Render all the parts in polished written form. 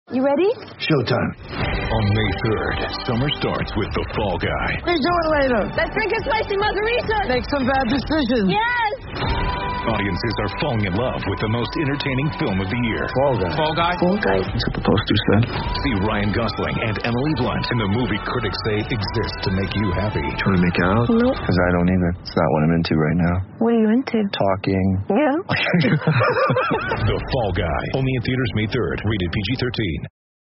You ready? Showtime. On May 3rd, summer starts with The Fall Guy. What are you doing later? Let's drink a spicy margarita. Make some bad decisions. Yes. Audiences are falling in love with the most entertaining film of the year. Fall Guy. Fall Guy? Fall Guy. That's what the poster said. See Ryan Gosling and Emily Blunt in the movie critics say exists to make you happy. Trying to make it out? Nope. Because I don't either. It's not what I'm into right now. What are you into? Talking. Yeah. The Fall Guy. Only in theaters May 3rd. Rated PG-13.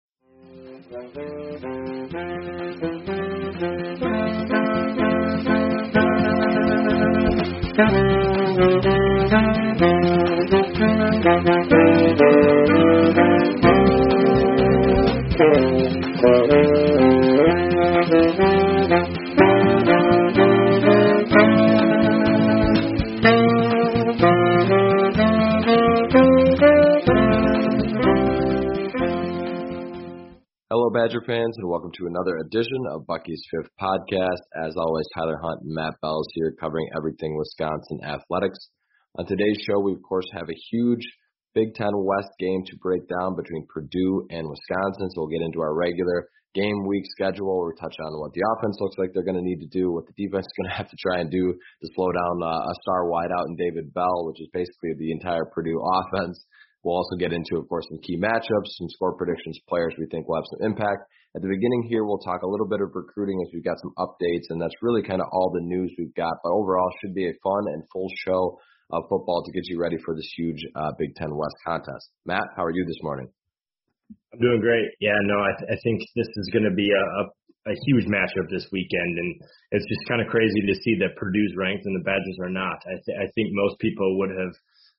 Hello, Badger fans, and welcome to another edition of Bucky's Fifth Podcast. As always, Tyler Hunt and Matt Bells here covering everything Wisconsin athletics. On today's show, we, of course, have a huge Big Ten West game to break down between Purdue and Wisconsin, so we'll get into our regular game week schedule. We'll touch on what the offense looks like they're going to need to do, what the defense is going to have to try and do to slow down a star wideout in David Bell, which is basically the entire Purdue offense. We'll also get into, of course, some key matchups, some score predictions, players we think will have some impact. At the beginning here, we'll talk a little bit of recruiting as we've got some updates, and that's really kind of all the news we've got. But overall, should be a fun and full show of football to get you ready for this huge Big Ten West contest. Matt, how are you this morning? I'm doing great. Yeah, no, I think this is going to be a huge matchup this weekend, and it's just kind of crazy to see that Purdue's ranked and the Badgers are not. I think most people would have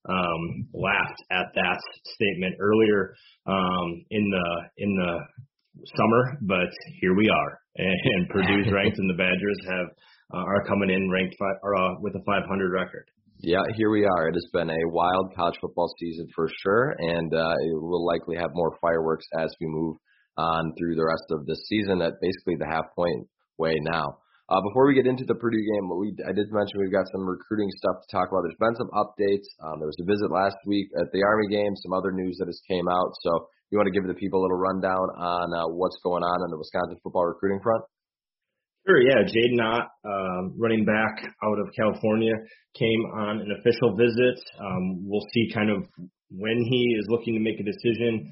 laughed at that statement earlier in the summer, but here we are, and Purdue's ranked and the Badgers are coming in ranked with a 500 record. Yeah, here we are. It has been a wild college football season for sure, and it will likely have more fireworks as we move on through the rest of this season at basically the half-point way now. Before we get into the Purdue game, I did mention we've got some recruiting stuff to talk about. There's been some updates. There was a visit last week at the Army game, some other news that has came out. So you want to give the people a little rundown on what's going on the Wisconsin football recruiting front? Sure, yeah. Jaden Ott, running back out of California, came on an official visit. We'll see kind of when he is looking to make a decision.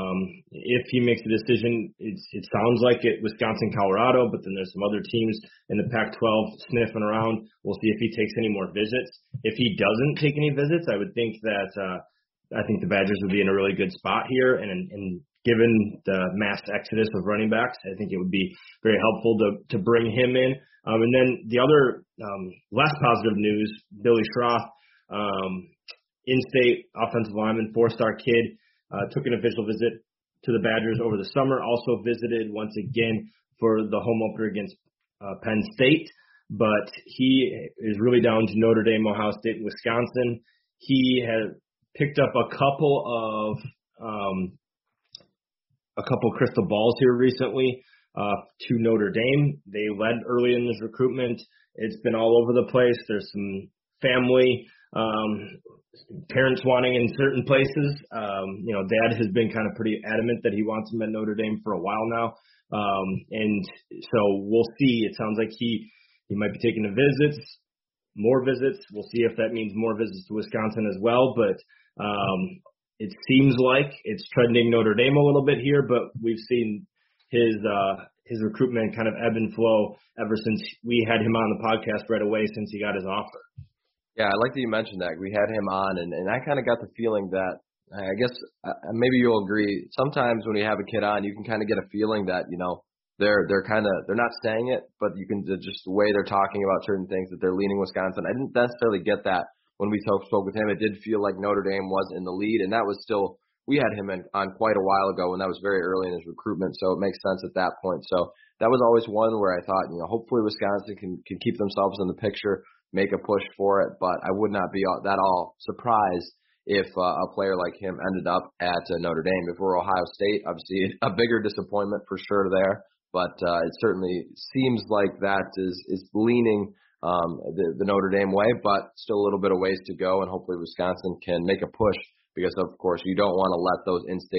If he makes a decision, it sounds like Wisconsin, Colorado, but then there's some other teams in the Pac-12 sniffing around. We'll see if he takes any more visits. If he doesn't take any visits, I would think that I think the Badgers would be in a really good spot here, and given the mass exodus of running backs, I think it would be very helpful to bring him in. And then the other less positive news, Billy Schroth, in-state offensive lineman, four-star kid, took an official visit to the Badgers over the summer, also visited once again for the home opener against Penn State, but he is really down to Notre Dame, Ohio State, and Wisconsin. He has picked up a couple crystal balls here recently to Notre Dame. They led early in this recruitment. It's been all over the place. There's some family, parents wanting in certain places. Dad has been kind of pretty adamant that he wants him at Notre Dame for a while now. And so we'll see. It sounds like he might be taking more visits. We'll see if that means more visits to Wisconsin as well. But it seems like it's trending Notre Dame a little bit here, but we've seen his recruitment kind of ebb and flow ever since we had him on the podcast right away since he got his offer. Yeah, I like that you mentioned that. We had him on, and I kind of got the feeling that, I guess maybe you'll agree, sometimes when you have a kid on, you can kind of get a feeling that, they're not saying it, but you can just the way they're talking about certain things that they're leaning Wisconsin. I didn't necessarily get that when we spoke with him. It did feel like Notre Dame was in the lead, and that was still, we had him on quite a while ago, and that was very early in his recruitment, so it makes sense at that point. So that was always one where I thought, hopefully Wisconsin can keep themselves in the picture, make a push for it, but I would not be that all surprised if a player like him ended up at Notre Dame. If we're Ohio State, obviously a bigger disappointment for sure there, but it certainly seems like that is leaning the Notre Dame way, but still a little bit of ways to go, and hopefully Wisconsin can make a push because, of course, you don't want to let those in-state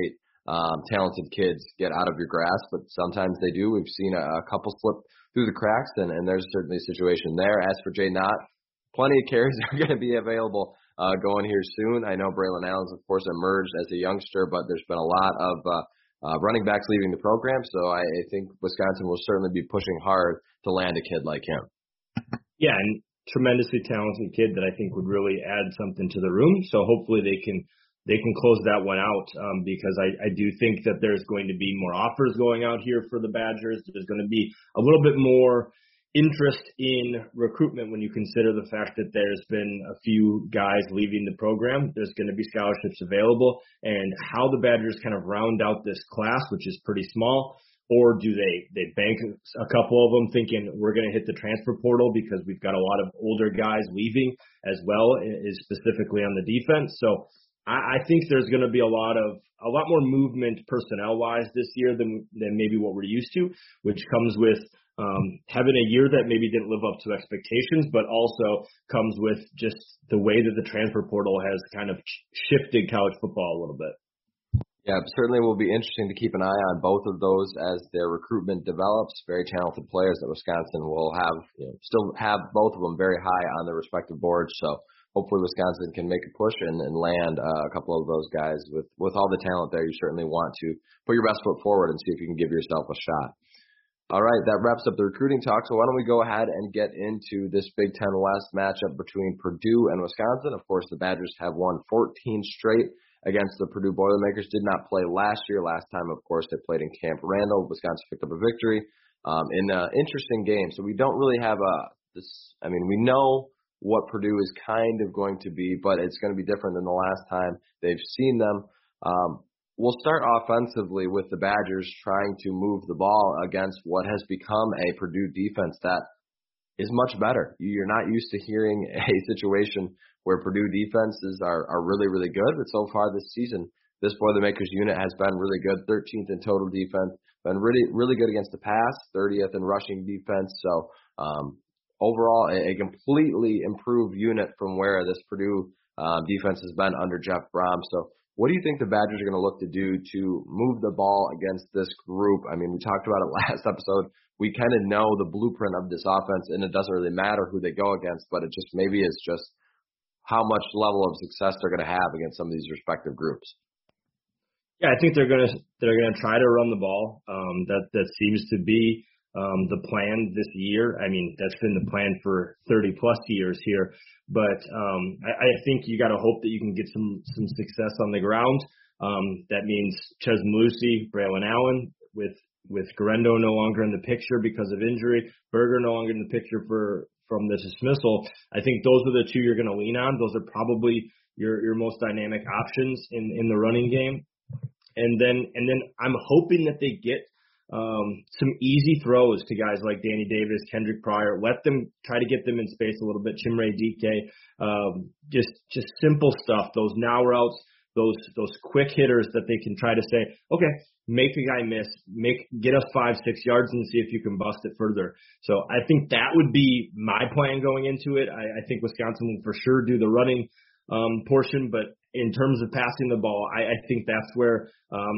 talented kids get out of your grasp, but sometimes they do. We've seen a couple slip through the cracks, and there's certainly a situation there. As for Jay Knott, plenty of carries are going to be available going here soon. I know Braylon Allen's, of course, emerged as a youngster, but there's been a lot of running backs leaving the program, so I think Wisconsin will certainly be pushing hard to land a kid like him. Yeah, and tremendously talented kid that I think would really add something to the room. So hopefully they can close that one out because I do think that there's going to be more offers going out here for the Badgers. There's going to be a little bit more interest in recruitment when you consider the fact that there's been a few guys leaving the program. There's going to be scholarships available, and how the Badgers kind of round out this class, which is pretty small, or do they bank a couple of them thinking we're going to hit the transfer portal because we've got a lot of older guys leaving as well, is specifically on the defense. So I think there's going to be a lot more movement personnel wise this year than maybe what we're used to, which comes with having a year that maybe didn't live up to expectations, but also comes with just the way that the transfer portal has kind of shifted college football a little bit. Yeah, certainly will be interesting to keep an eye on both of those as their recruitment develops. Very talented players that Wisconsin will have, still have both of them very high on their respective boards. So hopefully Wisconsin can make a push and land a couple of those guys with all the talent there. You certainly want to put your best foot forward and see if you can give yourself a shot. All right, that wraps up the recruiting talk. So why don't we go ahead and get into this Big Ten West matchup between Purdue and Wisconsin. Of course, the Badgers have won 14 straight against the Purdue Boilermakers. Did not play last year. Last time, of course, they played in Camp Randall. Wisconsin picked up a victory in an interesting game. So we don't really have we know what Purdue is kind of going to be, but it's going to be different than the last time they've seen them. We'll start offensively with the Badgers trying to move the ball against what has become a Purdue defense that is much better. You're not used to hearing a situation where Purdue defenses are really, really good, but so far this season, this Boilermakers unit has been really good, 13th in total defense, been really, really good against the pass, 30th in rushing defense. So overall, a completely improved unit from where this Purdue defense has been under Jeff Brom. So what do you think the Badgers are going to look to do to move the ball against this group? I mean, we talked about it last episode. We kind of know the blueprint of this offense, and it doesn't really matter who they go against, but it just maybe is just how much level of success they're going to have against some of these respective groups. Yeah, I think they're going to try to run the ball. That seems to be the plan this year. I mean, that's been the plan for 30 plus years here. But I think you got to hope that you can get some success on the ground. That means Chez Mellusi, Braylon Allen, with Guerendo no longer in the picture because of injury, Berger no longer in the picture from the dismissal. I think those are the two you're going to lean on. Those are probably your most dynamic options in the running game. And then I'm hoping that they get some easy throws to guys like Danny Davis, Kendrick Pryor. Let them try to get them in space a little bit. Chimere Dike, just simple stuff. Those now routes, those quick hitters that they can try to say, okay, make the guy miss, get us 5-6 yards and see if you can bust it further. So I think that would be my plan going into it. I think Wisconsin will for sure do the running portion, but in terms of passing the ball, I think that's where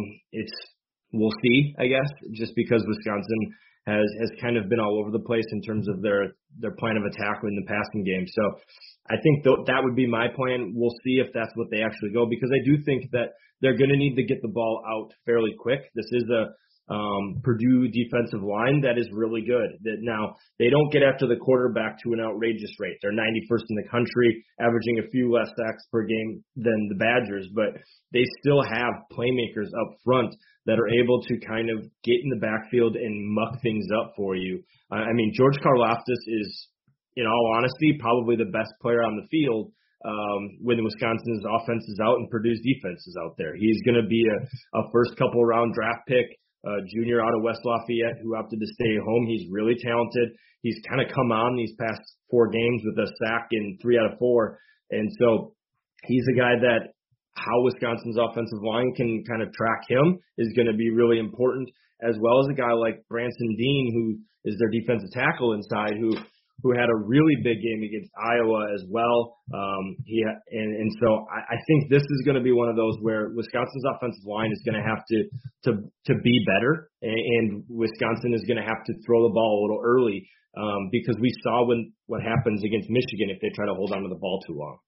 we'll see, I guess, just because Wisconsin has kind of been all over the place in terms of their plan of attack in the passing game. So I think that would be my plan. We'll see if that's what they actually go, because I do think that they're going to need to get the ball out fairly quick. This is a Purdue defensive line that is really good. That now they don't get after the quarterback to an outrageous rate. They're 91st in the country, averaging a few less sacks per game than the Badgers, but they still have playmakers up front that are able to kind of get in the backfield and muck things up for you. I mean, George Karlaftis is, in all honesty, probably the best player on the field when Wisconsin's offense is out and Purdue's defense is out there. He's going to be a first couple round draft pick, junior out of West Lafayette who opted to stay home. He's really talented. He's kind of come on these past 4 games with a sack in 3 out of 4. And so he's a guy that how Wisconsin's offensive line can kind of track him is going to be really important, as well as a guy like Branson Dean, who is their defensive tackle inside, who who had a really big game against Iowa as well. So I think this is going to be one of those where Wisconsin's offensive line is going to have to be better, and Wisconsin is going to have to throw the ball a little early because we saw what happens against Michigan if they try to hold on to the ball too long.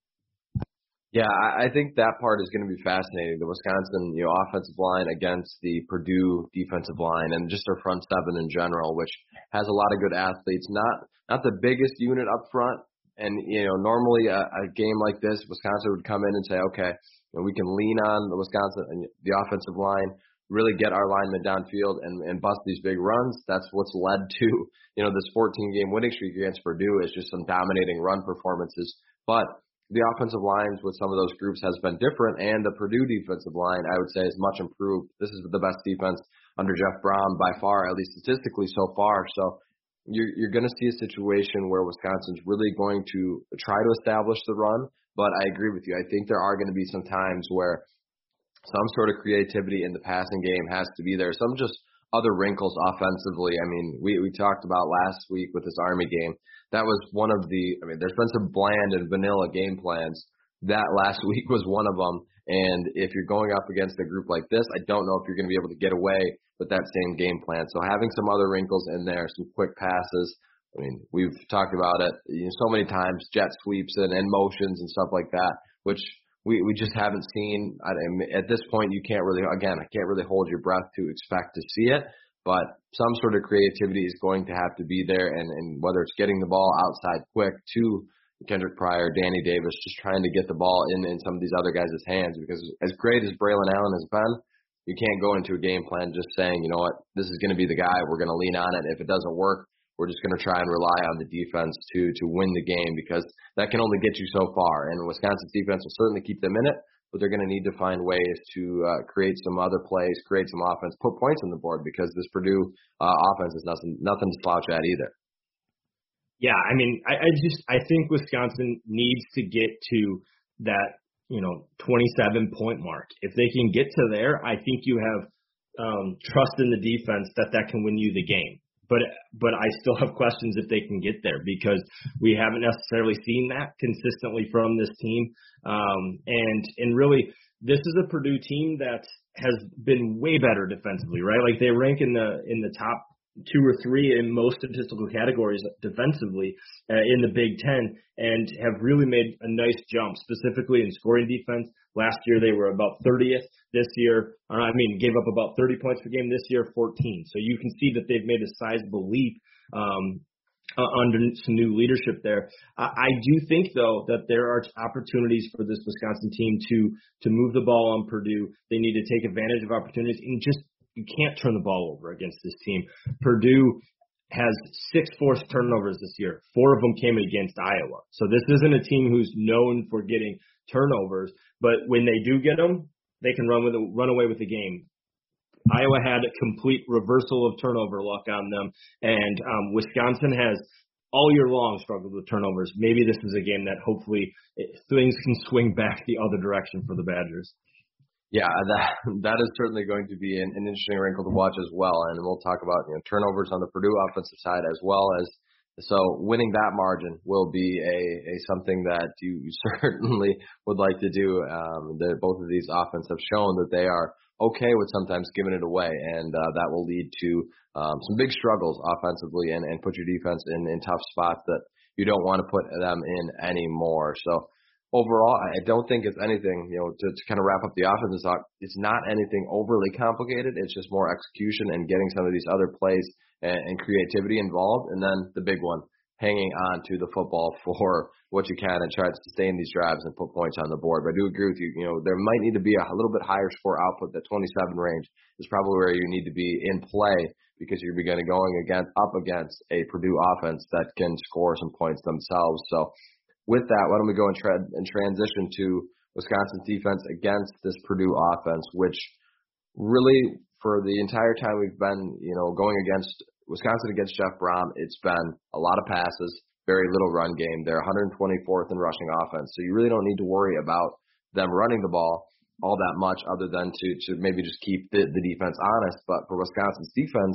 Yeah, I think that part is going to be fascinating. The Wisconsin, offensive line against the Purdue defensive line, and just their front seven in general, which has a lot of good athletes. Not the biggest unit up front, and normally a game like this, Wisconsin would come in and say, okay, we can lean on the offensive line, really get our linemen downfield and bust these big runs. That's what's led to this 14-game winning streak against Purdue is just some dominating run performances, but the offensive lines with some of those groups has been different, and the Purdue defensive line, I would say, is much improved. This is the best defense under Jeff Brohm by far, at least statistically so far. So you're going to see a situation where Wisconsin's really going to try to establish the run, but I agree with you. I think there are going to be some times where some sort of creativity in the passing game has to be there. Some just other wrinkles offensively. I mean, we talked about last week with this Army game. That was one of there's been some bland and vanilla game plans. That last week was one of them. And if you're going up against a group like this, I don't know if you're going to be able to get away with that same game plan. So having some other wrinkles in there, some quick passes. I mean, we've talked about it so many times, jet sweeps and motions and stuff like that, which we just haven't seen. At this point, I can't really hold your breath to expect to see it. But some sort of creativity is going to have to be there, and whether it's getting the ball outside quick to Kendrick Pryor, Danny Davis, just trying to get the ball in some of these other guys' hands, because as great as Braylon Allen has been, you can't go into a game plan just saying, you know what, this is going to be the guy, we're going to lean on it. If it doesn't work, we're just going to try and rely on the defense to win the game, because that can only get you so far. And Wisconsin's defense will certainly keep them in it, but they're going to need to find ways to create some other plays, create some offense, put points on the board, because this Purdue offense is nothing to slouch at either. Yeah, I mean, I think Wisconsin needs to get to that 27-point mark. If they can get to there, I think you have trust in the defense that can win you the game. But I still have questions if they can get there, because we haven't necessarily seen that consistently from this team. And really, this is a Purdue team that has been way better defensively, right? Like they rank in the top 2 or 3 in most statistical categories defensively in the Big Ten, and have really made a nice jump, specifically in scoring defense. Last year they were about 30th. This year, gave up about 30 points per game. This year, 14. So you can see that they've made a sizable leap under some new leadership there. I do think, though, that there are opportunities for this Wisconsin team to move the ball on Purdue. They need to take advantage of opportunities, and you can't turn the ball over against this team. Purdue has 6 forced turnovers this year. 4 of them came against Iowa. So this isn't a team who's known for getting turnovers, but when they do get them, they can run away with the game. Iowa had a complete reversal of turnover luck on them, and Wisconsin has all year long struggled with turnovers. Maybe this is a game that hopefully things can swing back the other direction for the Badgers. Yeah, that is certainly going to be an interesting wrinkle to watch as well, and we'll talk about turnovers on the Purdue offensive side as well as. So winning that margin will be a something that you certainly would like to do. Both of these offenses have shown that they are okay with sometimes giving it away, and that will lead to some big struggles offensively and put your defense in tough spots that you don't want to put them in anymore. So overall, I don't think it's anything, to kind of wrap up the offensive talk, it's not anything overly complicated. It's just more execution and getting some of these other plays and creativity involved. And then the big one, hanging on to the football for what you can and try to sustain these drives and put points on the board. But I do agree with you. There might need to be a little bit higher score output. That 27 range is probably where you need to be in play, because you're going up against a Purdue offense that can score some points themselves. So with that, why don't we go and transition to Wisconsin's defense against this Purdue offense, which really for the entire time we've been, going against Wisconsin against Jeff Brohm, it's been a lot of passes, very little run game. They're 124th in rushing offense, so you really don't need to worry about them running the ball all that much, other than to maybe just keep the defense honest. But for Wisconsin's defense,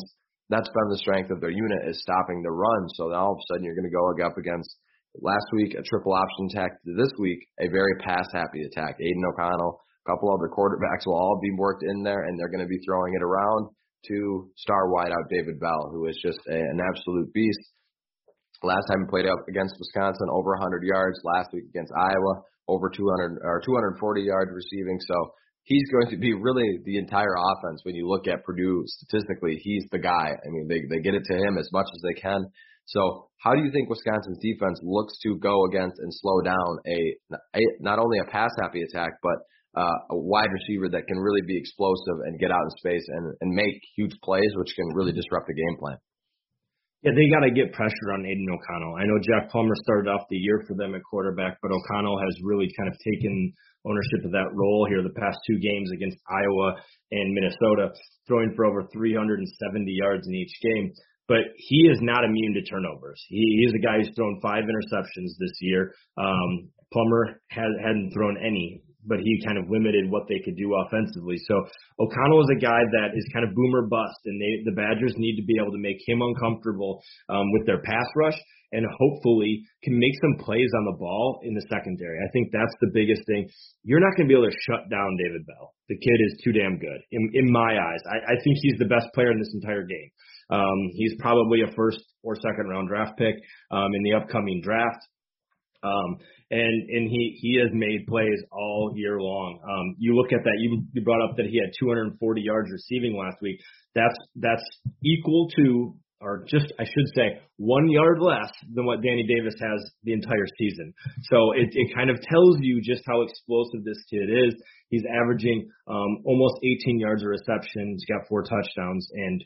that's been the strength of their unit, is stopping the run. So then all of a sudden you're going to go up against, last week, a triple option attack. This week, a very pass-happy attack. Aiden O'Connell, a couple other quarterbacks will all be worked in there, and they're going to be throwing it around to star wideout David Bell, who is just an absolute beast. Last time he played up against Wisconsin, over 100 yards. Last week against Iowa, over 240 yards receiving. So he's going to be really the entire offense. When you look at Purdue statistically, he's the guy. I mean, they get it to him as much as they can. So how do you think Wisconsin's defense looks to go against and slow down not only a pass-happy attack, but a wide receiver that can really be explosive and get out in space and make huge plays, which can really disrupt the game plan? Yeah, they got to get pressure on Aiden O'Connell. I know Jack Plummer started off the year for them at quarterback, but O'Connell has really kind of taken ownership of that role here the past two games against Iowa and Minnesota, throwing for over 370 yards in each game. But he is not immune to turnovers. He's a guy who's thrown 5 interceptions this year. Plummer hadn't thrown any, but he kind of limited what they could do offensively. So O'Connell is a guy that is kind of boom or bust, and the Badgers need to be able to make him uncomfortable with their pass rush and hopefully can make some plays on the ball in the secondary. I think that's the biggest thing. You're not going to be able to shut down David Bell. The kid is too damn good in my eyes. I think he's the best player in this entire game. He's probably a first or second round draft pick in the upcoming draft. And he has made plays all year long. You look at that, you brought up that he had 240 yards receiving last week. That's equal to, or just, I should say, 1 yard less than what Danny Davis has the entire season. So it kind of tells you just how explosive this kid is. He's averaging almost 18 yards a reception. He's got 4 touchdowns and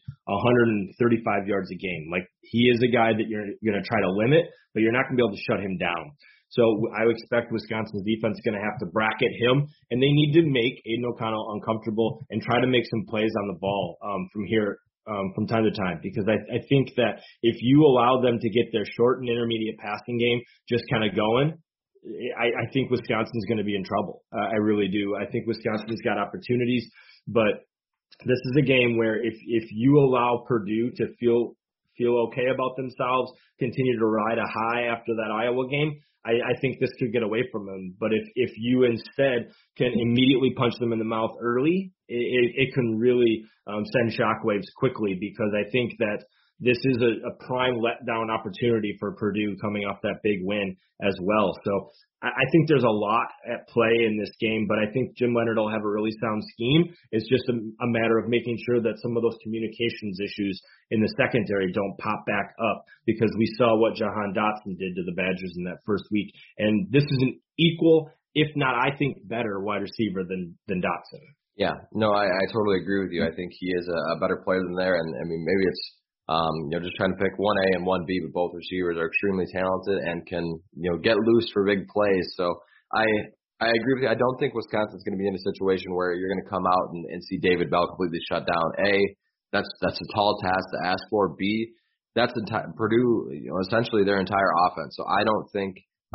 135 yards a game. Like, he is a guy that you're going to try to limit, but you're not going to be able to shut him down. So I would expect Wisconsin's defense is going to have to bracket him, and they need to make Aiden O'Connell uncomfortable and try to make some plays on the ball from here from time to time, because I think that if you allow them to get their short and intermediate passing game just kind of going, I think Wisconsin's going to be in trouble. I really do. I think Wisconsin's got opportunities, but this is a game where if you allow Purdue to feel okay about themselves, continue to ride a high after that Iowa game, I think this could get away from them. But if you instead can immediately punch them in the mouth early, it can really send shockwaves quickly, because I think that this is a prime letdown opportunity for Purdue coming off that big win as well. So I think there's a lot at play in this game, but I think Jim Leonhard will have a really sound scheme. It's just a matter of making sure that some of those communications issues in the secondary don't pop back up, because we saw what Jahan Dotson did to the Badgers in that first week. And this is an equal, if not, I think, better wide receiver than Dotson. Yeah, no, I totally agree with you. I think he is a better player than there. And I mean, maybe it's, just trying to pick 1A and 1B, but both receivers are extremely talented and can, get loose for big plays. So I agree with you. I don't think Wisconsin's going to be in a situation where you're going to come out and see David Bell completely shut down. A, that's a tall task to ask for. B, that's Purdue, essentially their entire offense. So I don't think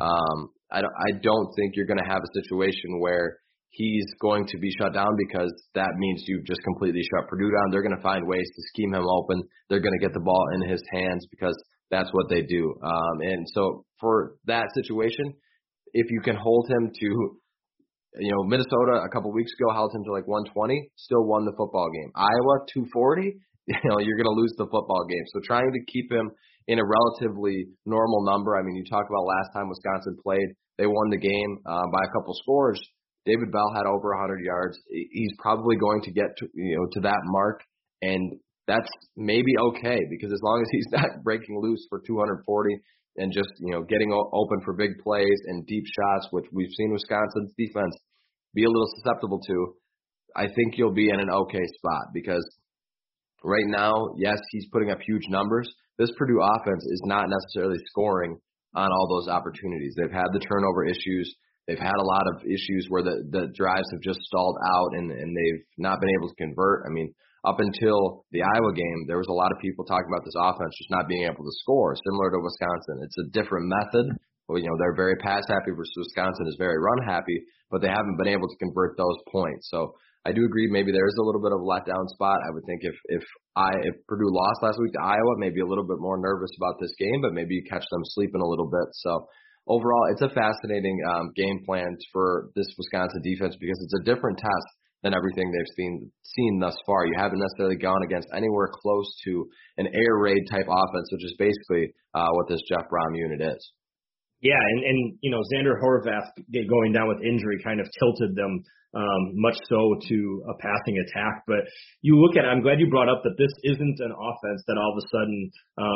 you're going to have a situation where he's going to be shut down, because that means you've just completely shut Purdue down. They're going to find ways to scheme him open. They're going to get the ball in his hands, because that's what they do. And so for that situation, if you can hold him to, Minnesota a couple weeks ago held him to like 120, still won the football game. Iowa 240, you're going to lose the football game. So trying to keep him in a relatively normal number. I mean, you talk about last time Wisconsin played, they won the game by a couple scores. David Bell had over 100 yards. He's probably going to get to that mark, and that's maybe okay, because as long as he's not breaking loose for 240 and just getting open for big plays and deep shots, which we've seen Wisconsin's defense be a little susceptible to, I think you'll be in an okay spot. Because right now, yes, he's putting up huge numbers. This Purdue offense is not necessarily scoring on all those opportunities. They've had the turnover issues. They've had a lot of issues where the drives have just stalled out and they've not been able to convert. I mean, up until the Iowa game, there was a lot of people talking about this offense just not being able to score, similar to Wisconsin. It's a different method. They're very pass happy versus Wisconsin is very run happy, but they haven't been able to convert those points. So I do agree maybe there is a little bit of a letdown spot. I would think if Purdue lost last week to Iowa, maybe a little bit more nervous about this game, but maybe you catch them sleeping a little bit. So overall, it's a fascinating game plan for this Wisconsin defense because it's a different test than everything they've seen thus far. You haven't necessarily gone against anywhere close to an air raid type offense, which is basically what this Jeff Brom unit is. Yeah, and Xander Horvath going down with injury kind of tilted them much so to a passing attack. But you look at it, I'm glad you brought up that this isn't an offense that all of a sudden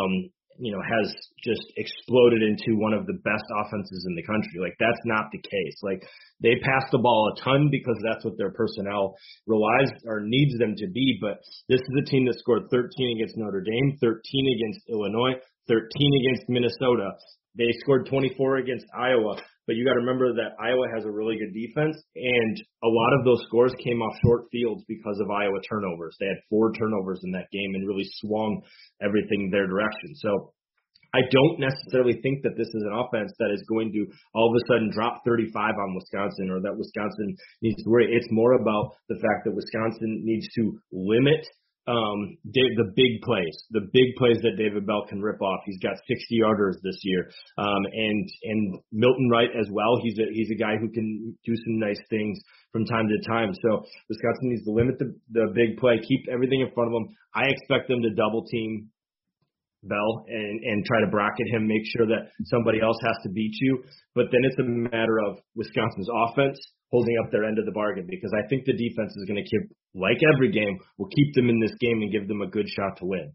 has just exploded into one of the best offenses in the country. Like, that's not the case. Like, they pass the ball a ton because that's what their personnel relies or needs them to be. But this is a team that scored 13 against Notre Dame, 13 against Illinois, 13 against Minnesota. They scored 24 against Iowa, but you got to remember that Iowa has a really good defense, and a lot of those scores came off short fields because of Iowa turnovers. They had 4 turnovers in that game and really swung everything their direction. So I don't necessarily think that this is an offense that is going to all of a sudden drop 35 on Wisconsin or that Wisconsin needs to worry. It's more about the fact that Wisconsin needs to limit the big plays that David Bell can rip off. He's got 60-yarders this year, and Milton Wright as well. He's a guy who can do some nice things from time to time. So Wisconsin needs to limit the big play, keep everything in front of them. I expect them to double team Bell and try to bracket him, make sure that somebody else has to beat you. But then it's a matter of Wisconsin's offense holding up their end of the bargain, because I think the defense is going to keep, like every game, will keep them in this game and give them a good shot to win.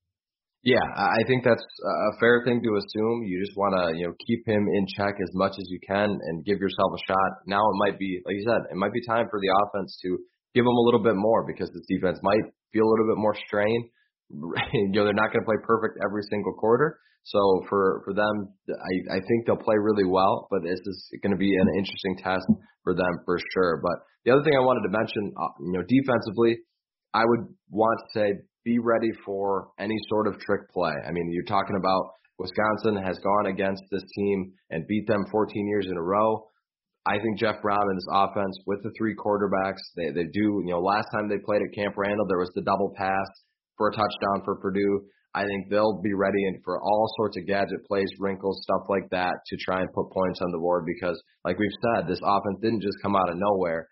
Yeah, I think that's a fair thing to assume. You just want to, keep him in check as much as you can and give yourself a shot. Now it might be, like you said, it might be time for the offense to give them a little bit more, because this defense might feel a little bit more strained. They're not going to play perfect every single quarter. So for them, I think they'll play really well, but this is going to be an interesting test for them for sure. But the other thing I wanted to mention, defensively, I would want to say be ready for any sort of trick play. I mean, you're talking about Wisconsin has gone against this team and beat them 14 years in a row. I think Jeff Brom and his offense with the 3 quarterbacks, they do, last time they played at Camp Randall, there was the double pass for a touchdown for Purdue. I think they'll be ready for all sorts of gadget plays, wrinkles, stuff like that to try and put points on the board, because, like we've said, this offense didn't just come out of nowhere.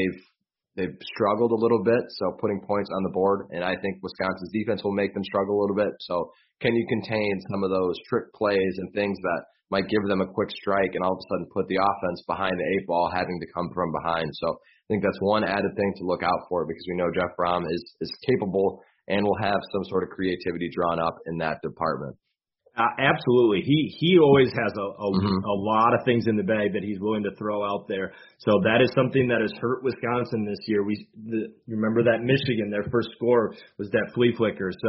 They've struggled a little bit, so putting points on the board, and I think Wisconsin's defense will make them struggle a little bit. So can you contain some of those trick plays and things that might give them a quick strike and all of a sudden put the offense behind the 8 ball, having to come from behind? So I think that's one added thing to look out for, because we know Jeff Brom is capable and will have some sort of creativity drawn up in that department. Absolutely. He always has a lot of things in the bag that he's willing to throw out there. So that is something that has hurt Wisconsin this year. Remember that Michigan, their first score was that flea flicker. So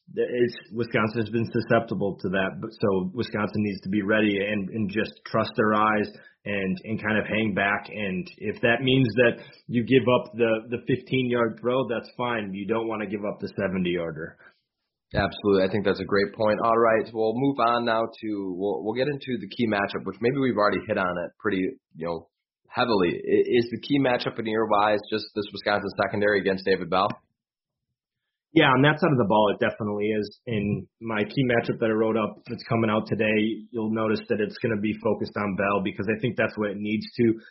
Wisconsin has been susceptible to that. So Wisconsin needs to be ready and just trust their eyes and kind of hang back. And if that means that you give up the 15-yard throw, that's fine. You don't want to give up the 70-yarder. Absolutely. I think that's a great point. All right. We'll move on now to we'll get into the key matchup, which maybe we've already hit on it pretty heavily. Is the key matchup in your eyes just this Wisconsin secondary against David Bell? Yeah, on that side of the ball, it definitely is. In my key matchup that I wrote up that's coming out today, you'll notice that it's going to be focused on Bell, because I think that's where it needs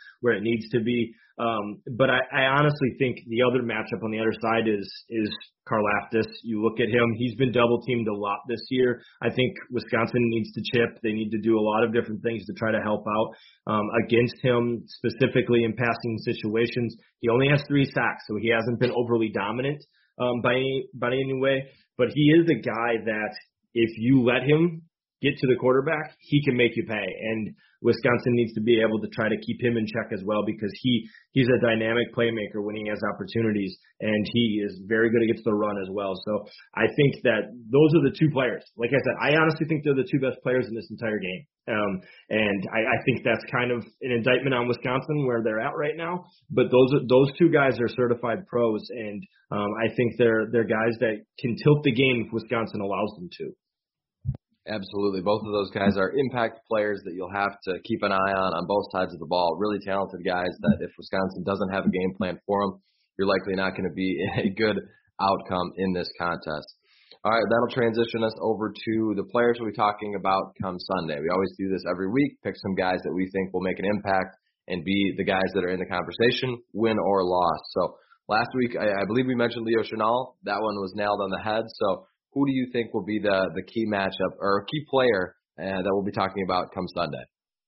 to be. But I honestly think the other matchup on the other side is Karlaftis. You look at him, he's been double teamed a lot this year. I think Wisconsin needs to chip. They need to do a lot of different things to try to help out against him, specifically in passing situations. He only has 3 sacks, so he hasn't been overly dominant by any way. But he is a guy that if you let him get to the quarterback, he can make you pay. And Wisconsin needs to be able to try to keep him in check as well, because he's a dynamic playmaker when he has opportunities, and he is very good against the run as well. So I think that those are the 2 players. Like I said, I honestly think they're the 2 best players in this entire game. And I think that's kind of an indictment on Wisconsin where they're at right now. But those 2 guys are certified pros, and I think they're guys that can tilt the game if Wisconsin allows them to. Absolutely. Both of those guys are impact players that you'll have to keep an eye on both sides of the ball. Really talented guys that if Wisconsin doesn't have a game plan for them, you're likely not going to be a good outcome in this contest. All right, that'll transition us over to the players we'll be talking about come Sunday. We always do this every week, pick some guys that we think will make an impact and be the guys that are in the conversation, win or loss. So last week, I believe we mentioned Leo Chenal. That one was nailed on the head. So who do you think will be the key matchup or key player that we'll be talking about come Sunday?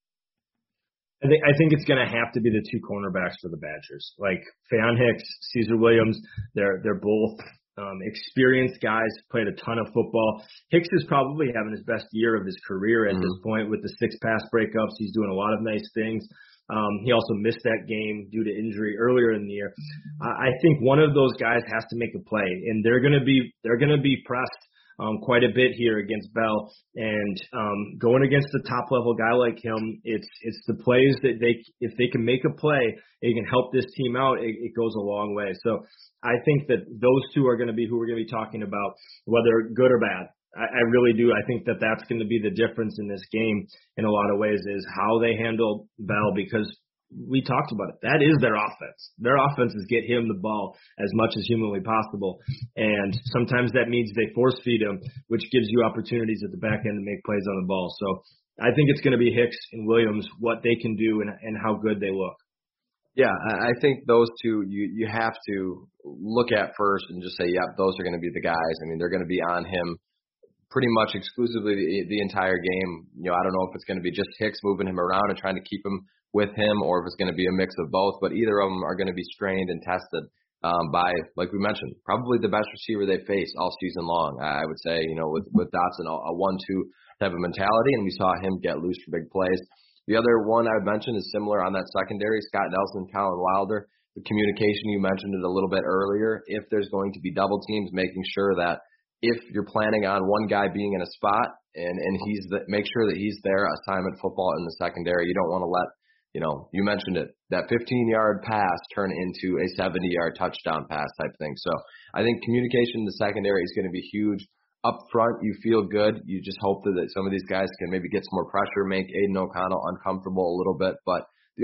I think it's going to have to be the two cornerbacks for the Badgers. Like Faion Hicks, Caesar Williams, they're both experienced guys, played a ton of football. Hicks is probably having his best year of his career at this point with the 6 pass breakups. He's doing a lot of nice things. He also missed that game due to injury earlier in the year. I think one of those guys has to make a play, and they're going to be pressed quite a bit here against Bell. And going against a top level guy like him, it's the plays that if they can make a play, it can help this team out. It goes a long way. So I think that those two are going to be who we're going to be talking about, whether good or bad. I really do. I think that that's going to be the difference in this game in a lot of ways is how they handle Bell, because we talked about it. That is their offense. Their offense is get him the ball as much as humanly possible. And sometimes that means they force feed him, which gives you opportunities at the back end to make plays on the ball. So I think it's going to be Hicks and Williams, what they can do and how good they look. Yeah, I think those two you have to look at first and just say, yep, those are going to be the guys. I mean, they're going to be on him pretty much exclusively the entire game. I don't know if it's going to be just Hicks moving him around and trying to keep him with him, or if it's going to be a mix of both. But either of them are going to be strained and tested by, like we mentioned, probably the best receiver they face all season long. I would say, with Dotson, a 1-2 type of mentality, and we saw him get loose for big plays. The other one I would mention is similar on that secondary, Scott Nelson, Colin Wilder. The communication, you mentioned it a little bit earlier. If there's going to be double teams, making sure that if you're planning on one guy being in a spot and make sure that he's there, assignment football in the secondary. You don't want to let, you mentioned it, that 15-yard pass turn into a 70-yard touchdown pass type thing. So I think communication in the secondary is going to be huge. Up front, you feel good. You just hope that some of these guys can maybe get some more pressure, make Aiden O'Connell uncomfortable a little bit. But the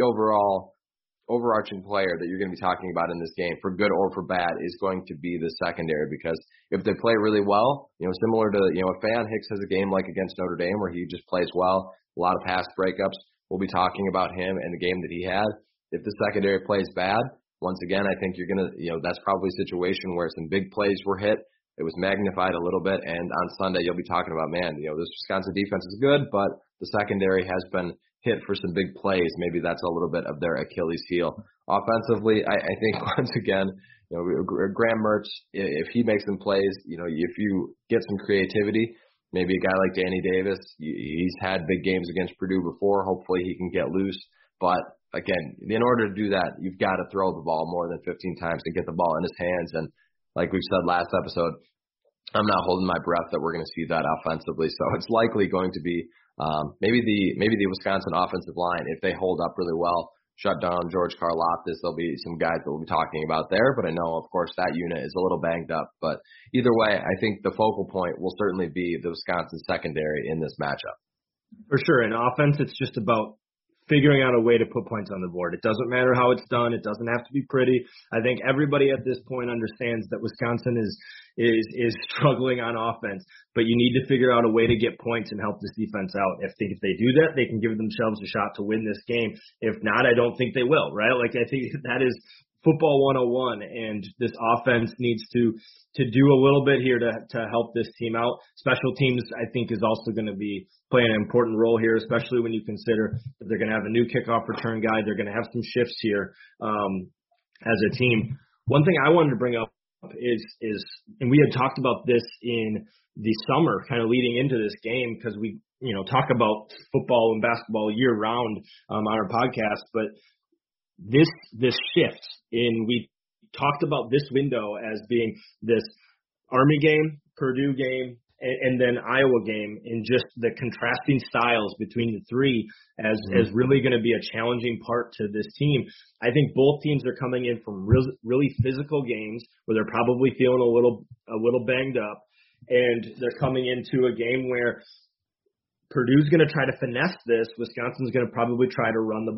overarching player that you're going to be talking about in this game, for good or for bad, is going to be the secondary, because if they play really well, similar to, if Faion Hicks has a game like against Notre Dame where he just plays well, a lot of pass breakups, we'll be talking about him and the game that he had. If the secondary plays bad, once again, I think you're going to, that's probably a situation where some big plays were hit. It was magnified a little bit, and on Sunday you'll be talking about, man, this Wisconsin defense is good, but the secondary has been hit for some big plays. Maybe that's a little bit of their Achilles heel. Offensively, I think once again, Graham Mertz, if he makes some plays, if you get some creativity, maybe a guy like Danny Davis, he's had big games against Purdue before. Hopefully he can get loose. But again, in order to do that, you've got to throw the ball more than 15 times and get the ball in his hands. And like we've said last episode, I'm not holding my breath that we're going to see that offensively. So it's likely going to be maybe the Wisconsin offensive line, if they hold up really well, shut down George Karlaftis. There'll be some guys that we'll be talking about there. But I know, of course, that unit is a little banged up. But either way, I think the focal point will certainly be the Wisconsin secondary in this matchup. For sure. In offense, it's just about figuring out a way to put points on the board. It doesn't matter how it's done. It doesn't have to be pretty. I think everybody at this point understands that Wisconsin is struggling on offense, but you need to figure out a way to get points and help this defense out. If they do that, they can give themselves a shot to win this game. If not, I don't think they will, right? Like, I think that is football 101, and this offense needs to do a little bit here to help this team out. Special teams, I think, is also going to be playing an important role here, especially when you consider that they're going to have a new kickoff return guy. They're going to have some shifts here as a team. One thing I wanted to bring up is, and we had talked about this in the summer, kind of leading into this game, because we talk about football and basketball year round on our podcast, but this shift we talked about this window as being this Army game, Purdue game, and then Iowa game, and just the contrasting styles between the three as really going to be a challenging part to this team. I think both teams are coming in from really physical games where they're probably feeling a little banged up, and they're coming into a game where Purdue's going to try to finesse this. Wisconsin's going to probably try to run the ball.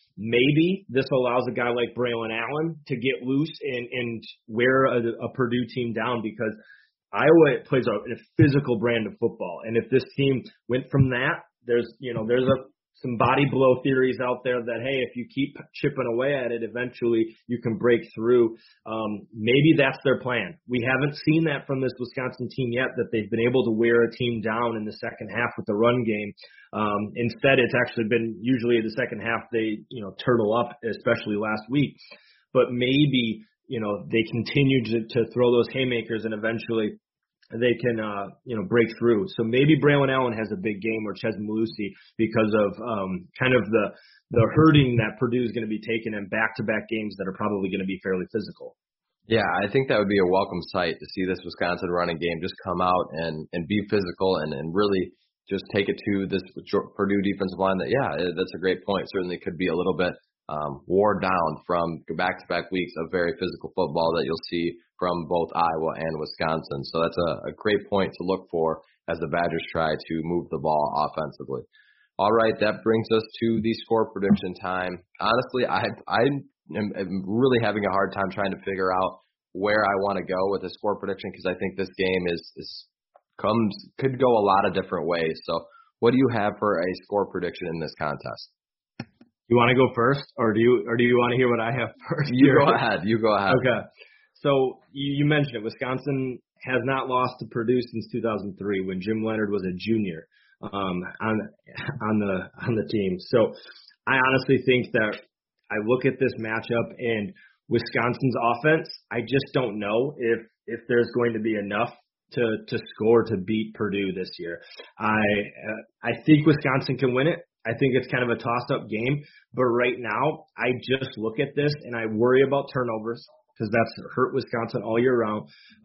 maybe this allows a guy like Braylon Allen to get loose and wear a Purdue team down, because Iowa plays a physical brand of football. And if this team went from that, there's some body blow theories out there that, hey, if you keep chipping away at it, eventually you can break through. Maybe that's their plan. We haven't seen that from this Wisconsin team yet, that they've been able to wear a team down in the second half with the run game. Instead, it's actually been usually in the second half they, turtle up, especially last week. But maybe, they continue to throw those haymakers and eventually they can, break through. So maybe Braylon Allen has a big game, or Chez Mellusi, because of kind of the hurting that Purdue is going to be taking in back-to-back games that are probably going to be fairly physical. Yeah, I think that would be a welcome sight to see this Wisconsin running game just come out and be physical and really just take it to this Purdue defensive line that, that's a great point. Certainly could be a little bit wore down from back-to-back weeks of very physical football that you'll see from both Iowa and Wisconsin. So that's a great point to look for as the Badgers try to move the ball offensively. All right, that brings us to the score prediction time. Honestly, I'm really having a hard time trying to figure out where I want to go with the score prediction, because I think this game could go a lot of different ways. So what do you have for a score prediction in this contest? You want to go first, or do you want to hear what I have first? You go ahead. Okay. So you mentioned it. Wisconsin has not lost to Purdue since 2003, when Jim Leonard was a junior on the team. So I honestly think that I look at this matchup and Wisconsin's offense, I just don't know if there's going to be enough to score to beat Purdue this year. I think Wisconsin can win it. I think it's kind of a toss-up game, but right now I just look at this and I worry about turnovers, because that's hurt Wisconsin all year long.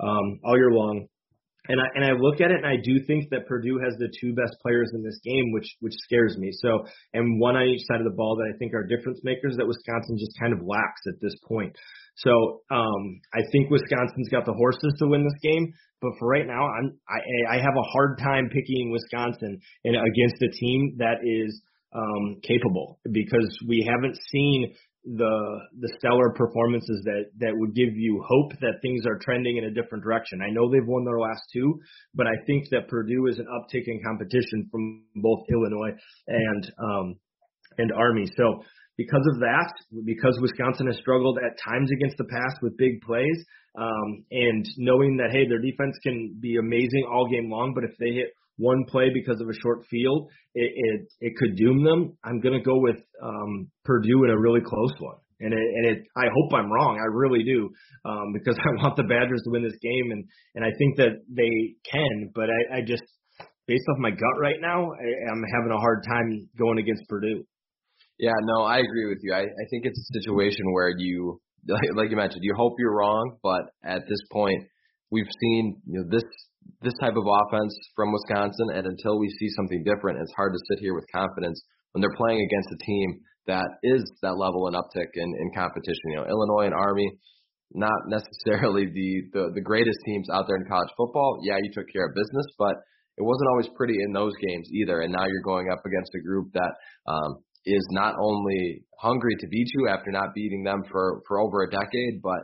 And I look at it and I do think that Purdue has the two best players in this game, which scares me. So, and one on each side of the ball that I think are difference makers that Wisconsin just kind of lacks at this point. So I think Wisconsin's got the horses to win this game, but for right now, I have a hard time picking Wisconsin against a team that is capable, because we haven't seen the stellar performances that would give you hope that things are trending in a different direction. I know they've won their last two, but I think that Purdue is an uptick in competition from both Illinois and Army. So because of that, because Wisconsin has struggled at times against the pass with big plays, and knowing that, hey, their defense can be amazing all game long, but if they hit one play because of a short field, it could doom them. I'm going to go with Purdue in a really close one. And I hope I'm wrong. I really do, because I want the Badgers to win this game, and I think that they can. But I just, based off my gut right now, I'm having a hard time going against Purdue. Yeah, no, I agree with you. I think it's a situation where you, like you mentioned, you hope you're wrong, but at this point, we've seen this type of offense from Wisconsin, and until we see something different, it's hard to sit here with confidence when they're playing against a team that is that level and uptick in competition. Illinois and Army, not necessarily the greatest teams out there in college football. Yeah, you took care of business, but it wasn't always pretty in those games either. And now you're going up against a group that is not only hungry to beat you after not beating them for over a decade, but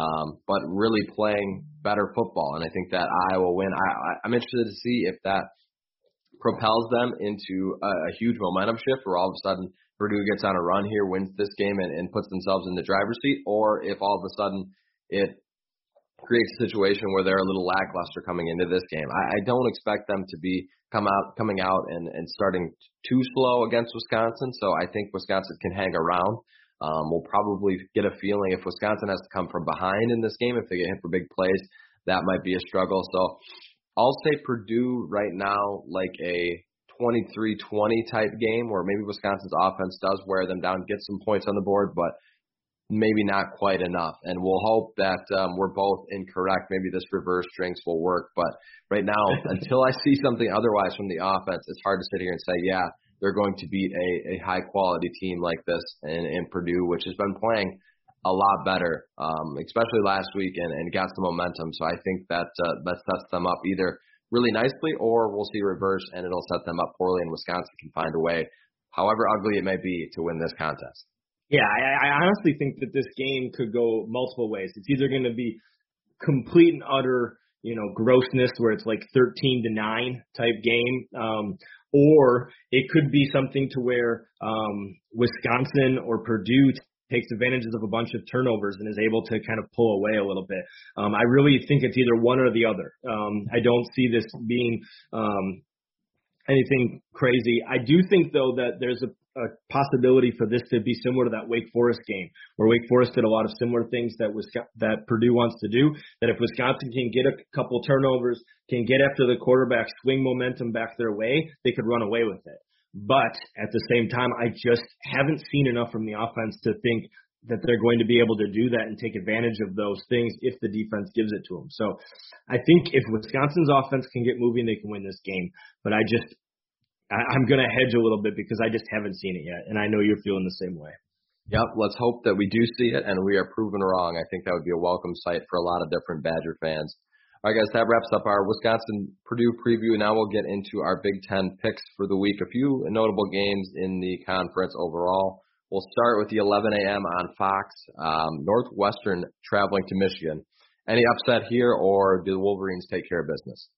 really playing better football. And I think that Iowa will win. I'm interested to see if that propels them into a huge momentum shift where all of a sudden Purdue gets on a run here, wins this game, and puts themselves in the driver's seat, or if all of a sudden it creates a situation where they're a little lackluster coming into this game. I don't expect them to be coming out and starting too slow against Wisconsin, so I think Wisconsin can hang around. We'll probably get a feeling if Wisconsin has to come from behind in this game, if they get hit for big plays, that might be a struggle. So I'll say Purdue right now, like a 23-20 type game where maybe Wisconsin's offense does wear them down, get some points on the board, but maybe not quite enough. And we'll hope that we're both incorrect. Maybe this reverse strings will work. But right now, until I see something otherwise from the offense, it's hard to sit here and say, yeah, they're going to beat a high-quality team like this in Purdue, which has been playing a lot better, especially last week, and got some momentum. So I think that sets them up either really nicely, or we'll see reverse, and it'll set them up poorly, and Wisconsin can find a way, however ugly it may be, to win this contest. Yeah, I honestly think that this game could go multiple ways. It's either going to be complete and utter, grossness where it's like 13-9 type game, or it could be something to where Wisconsin or Purdue takes advantages of a bunch of turnovers and is able to kind of pull away a little bit. I really think it's either one or the other. I don't see this being anything crazy. I do think, though, that there's a possibility for this to be similar to that Wake Forest game, where Wake Forest did a lot of similar things that Purdue wants to do, that if Wisconsin can get a couple turnovers, can get after the quarterback, swing momentum back their way, they could run away with it. But at the same time, I just haven't seen enough from the offense to think that they're going to be able to do that and take advantage of those things if the defense gives it to them. So I think if Wisconsin's offense can get moving, they can win this game. But I'm going to hedge a little bit because I just haven't seen it yet, and I know you're feeling the same way. Yep, let's hope that we do see it and we are proven wrong. I think that would be a welcome sight for a lot of different Badger fans. All right, guys, that wraps up our Wisconsin-Purdue preview. Now we'll get into our Big Ten picks for the week. A few notable games in the conference overall. We'll start with the 11 a.m. on Fox. Northwestern traveling to Michigan. Any upset here, or do the Wolverines take care of business?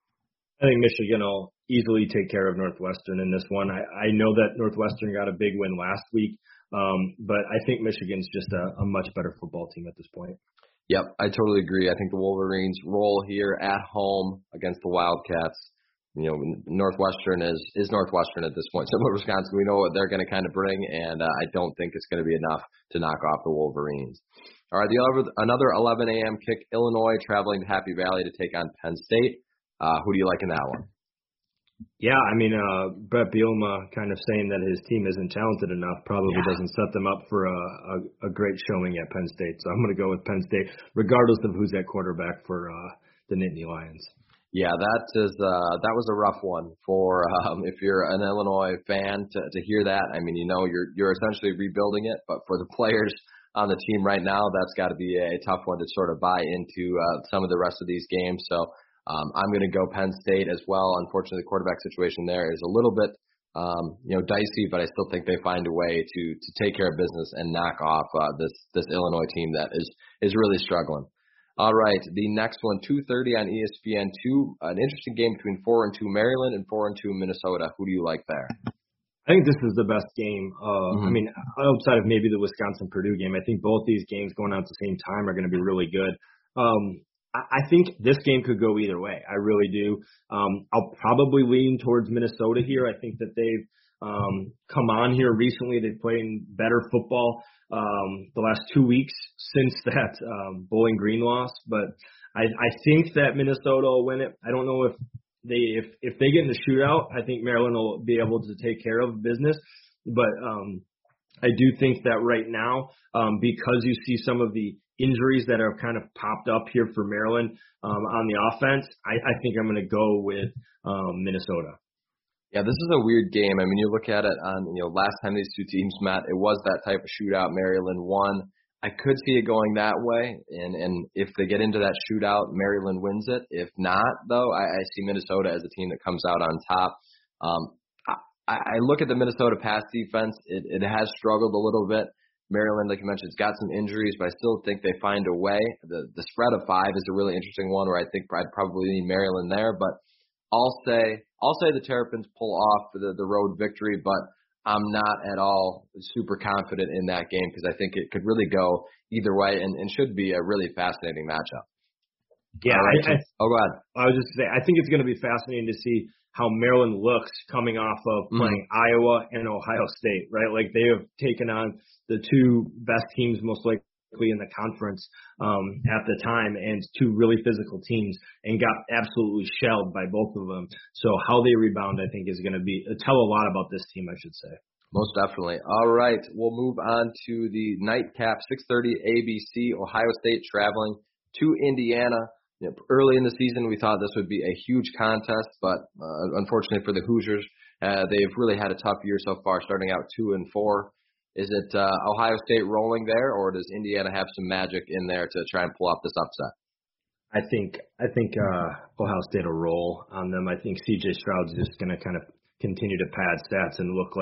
I think Michigan will easily take care of Northwestern in this one. I know that Northwestern got a big win last week, but I think Michigan's just a much better football team at this point. Yep, I totally agree. I think the Wolverines roll here at home against the Wildcats. Northwestern is Northwestern at this point. Similar to Wisconsin, we know what they're going to kind of bring, and I don't think it's going to be enough to knock off the Wolverines. All right, another 11 a.m. kick, Illinois traveling to Happy Valley to take on Penn State. Who do you like in that one? Yeah, Brett Bielema kind of saying that his team isn't talented enough probably doesn't set them up for a great showing at Penn State. So I'm going to go with Penn State, regardless of who's at quarterback for the Nittany Lions. Yeah, that was a rough one for if you're an Illinois fan to hear that. You're essentially rebuilding it, but for the players on the team right now, that's got to be a tough one to sort of buy into some of the rest of these games. So I'm going to go Penn State as well. Unfortunately, the quarterback situation there is a little bit, dicey, but I still think they find a way to take care of business and knock off this Illinois team that is really struggling. All right, the next one, 2:30 on ESPN2, an interesting game between 4-2 Maryland and 4-2 Minnesota. Who do you like there? I think this is the best game. Outside of maybe the Wisconsin-Purdue game, I think both these games going out at the same time are going to be really good. I think this game could go either way. I really do. I'll probably lean towards Minnesota here. I think that they've come on here recently. They've played better football the last 2 weeks since that Bowling Green loss. But I think that Minnesota will win it. I don't know if they get in the shootout. I think Maryland will be able to take care of business. But I do think that right now, because you see some of the injuries that have kind of popped up here for Maryland on the offense, I think I'm going to go with Minnesota. Yeah, this is a weird game. You look at it on, last time these two teams met, it was that type of shootout. Maryland won. I could see it going that way, and if they get into that shootout, Maryland wins it. If not, though, I see Minnesota as a team that comes out on top. I look at the Minnesota pass defense. It has struggled a little bit. Maryland, like you mentioned, has got some injuries, but I still think they find a way. The spread of 5 is a really interesting one where I think I'd probably lean Maryland there, but I'll say the Terrapins pull off the road victory, but I'm not at all super confident in that game because I think it could really go either way and should be a really fascinating matchup. Yeah, go ahead. I was just saying, I think it's going to be fascinating to see how Maryland looks coming off of playing Iowa and Ohio State, right? Like they have taken on the two best teams most likely in the conference at the time, and two really physical teams, and got absolutely shelled by both of them. So how they rebound, I think, is going to tell a lot about this team, I should say. Most definitely. All right, we'll move on to the nightcap, 6:30 ABC, Ohio State traveling to Indiana. Early in the season, we thought this would be a huge contest, but unfortunately for the Hoosiers, they've really had a tough year so far, starting out 2-4. Is it Ohio State rolling there, or does Indiana have some magic in there to try and pull off this upset? I think Ohio State will roll on them. I think C.J. Stroud's just going to kind of continue to pad stats and look like